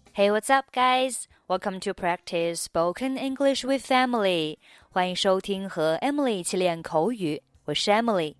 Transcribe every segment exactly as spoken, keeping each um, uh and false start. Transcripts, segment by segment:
Hey, what's up, guys? Welcome to practice spoken English with Emily. 欢迎收听和 Emily 一起练口语，我是 Emily.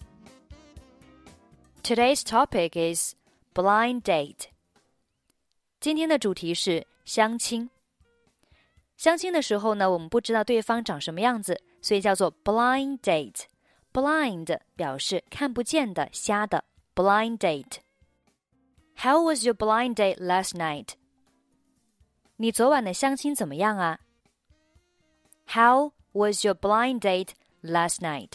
Today's topic is blind date. 今天的主题是相亲。相亲的时候呢，我们不知道对方长什么样子，所以叫做 blind date. Blind 表示看不见的、瞎的 blind date. How was your blind date last night?你昨晚的相亲怎么样啊 How was your blind date last night?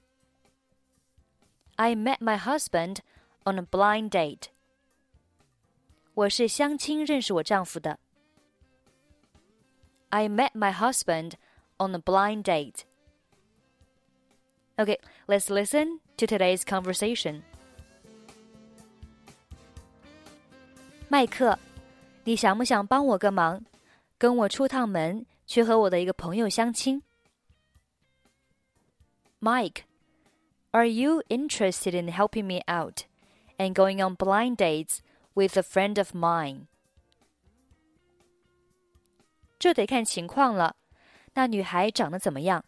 I met my husband on a blind date. 我是相亲认识我丈夫的。I met my husband on a blind date. Okay, let's listen to today's conversation. 麦克你想不想帮我个忙，跟我出趟门，去和我的一个朋友相亲 Mike, are you interested in helping me out and going on blind dates with a friend of mine? 这得看情况了，那女孩长得怎么样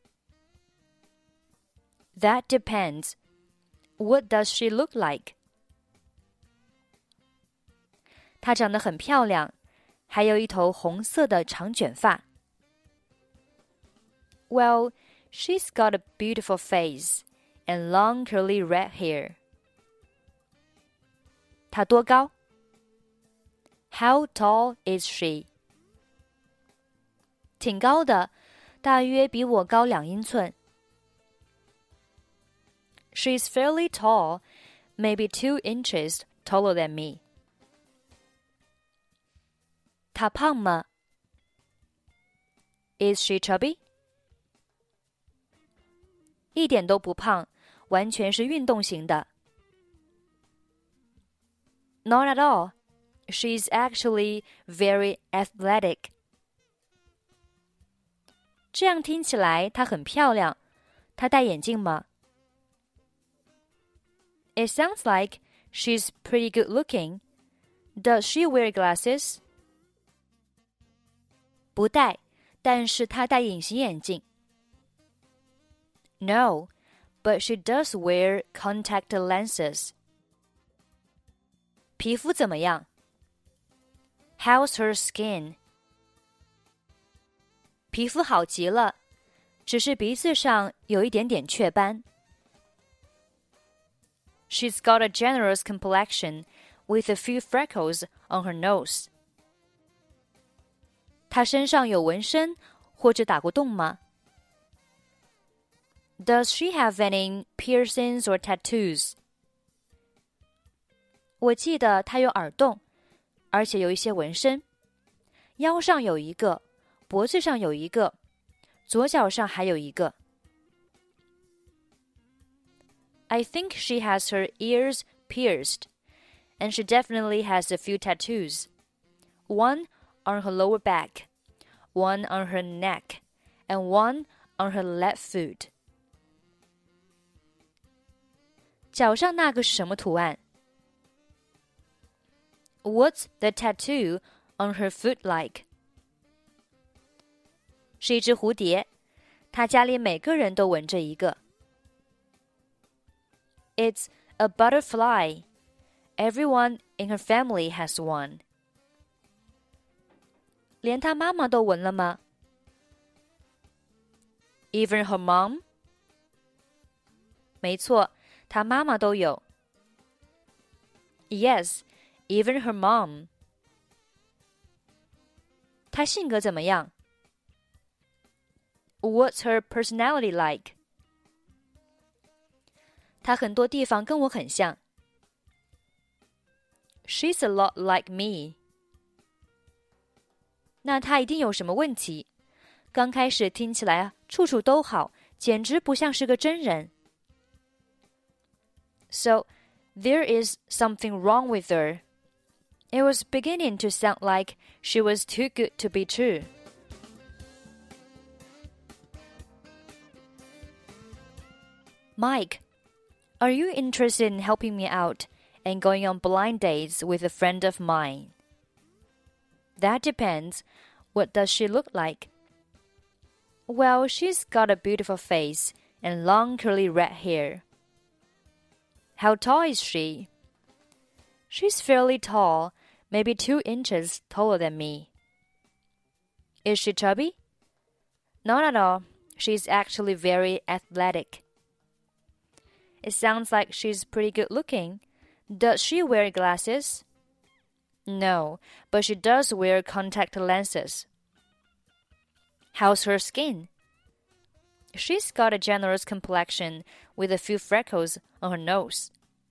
That depends. What does she look like?她长得很漂亮，还有一头红色的长卷发。Well, she's got a beautiful face and long curly red hair. 她多高 How tall is she? 挺高的，大约比我高两英寸。She's fairly tall, maybe two inches taller than me.她胖吗 Is she chubby? 一点都不胖，完全是运动型的。Not at all. She's actually very athletic. 这样听起来她很漂亮。她戴眼镜吗 It sounds like she's pretty good looking. Does she wear glasses?不戴，但是她戴隐形眼镜。No, but she does wear contact lenses. 皮肤怎么样 How's her skin? 皮肤好极了，只是鼻子上有一点点雀斑。She's got a generous complexion with a few freckles on her nose.她身上有纹身或者打过洞吗 Does she have any piercings or tattoos? 我记得她有耳洞，而且有一些纹身。腰上有一个，脖子上有一个，左脚上还有一个。I think she has her ears pierced, and she definitely has a few tattoos. One on her lower back, one on her neck, and one on her left foot. 脚上那个是什么图案 What's the tattoo on her foot like? 是一只蝴蝶，她家里每个人都纹着一个。It's a butterfly. Everyone in her family has one.连她妈妈都纹了吗 Even her mom? 没错，她妈妈都有。Yes, even her mom. 她性格怎么样 What's her personality like? 她很多地方跟我很像。She's a lot like me.那他一定有什么问题？刚开始听起来处处都好，简直不像是个真人。So, there is something wrong with her. It was beginning to sound like she was too good to be true. Mike, are you interested in helping me out and going on blind dates with a friend of mine? That depends. What does she look like? Well, she's got a beautiful face and long curly red hair. How tall is she? She's fairly tall, maybe two inches taller than me. Is she chubby? Not at all. She's actually very athletic. It sounds like she's pretty good looking. Does she wear glasses? No, but she does wear contact lenses. How's her skin? She's got a generous complexion with a few freckles on her nose.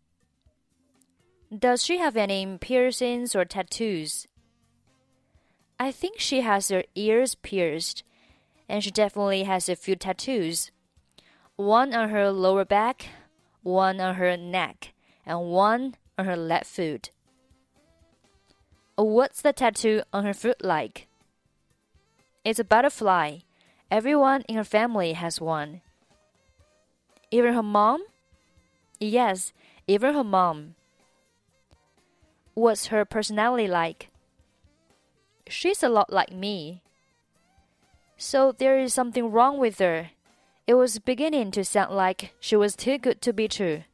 Does she have any piercings or tattoos? I think she has her ears pierced, and she definitely has a few tattoos. One on her lower back, one on her neck, and one on her left foot. What's the tattoo on her foot like? It's a butterfly. Everyone in her family has one. Even her mom? Yes, even her mom. What's her personality like? She's a lot like me. So there is something wrong with her. It was beginning to sound like she was too good to be true.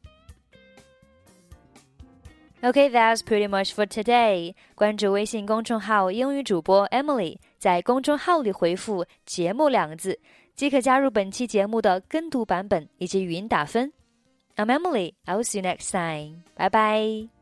Okay, that's pretty much for today. 关注微信公众号英语主播 Emily， 在公众号里回复节目两个字，即可加入本期节目的跟读版本以及语音打分。I'm Emily, I'll see you next time. Bye bye.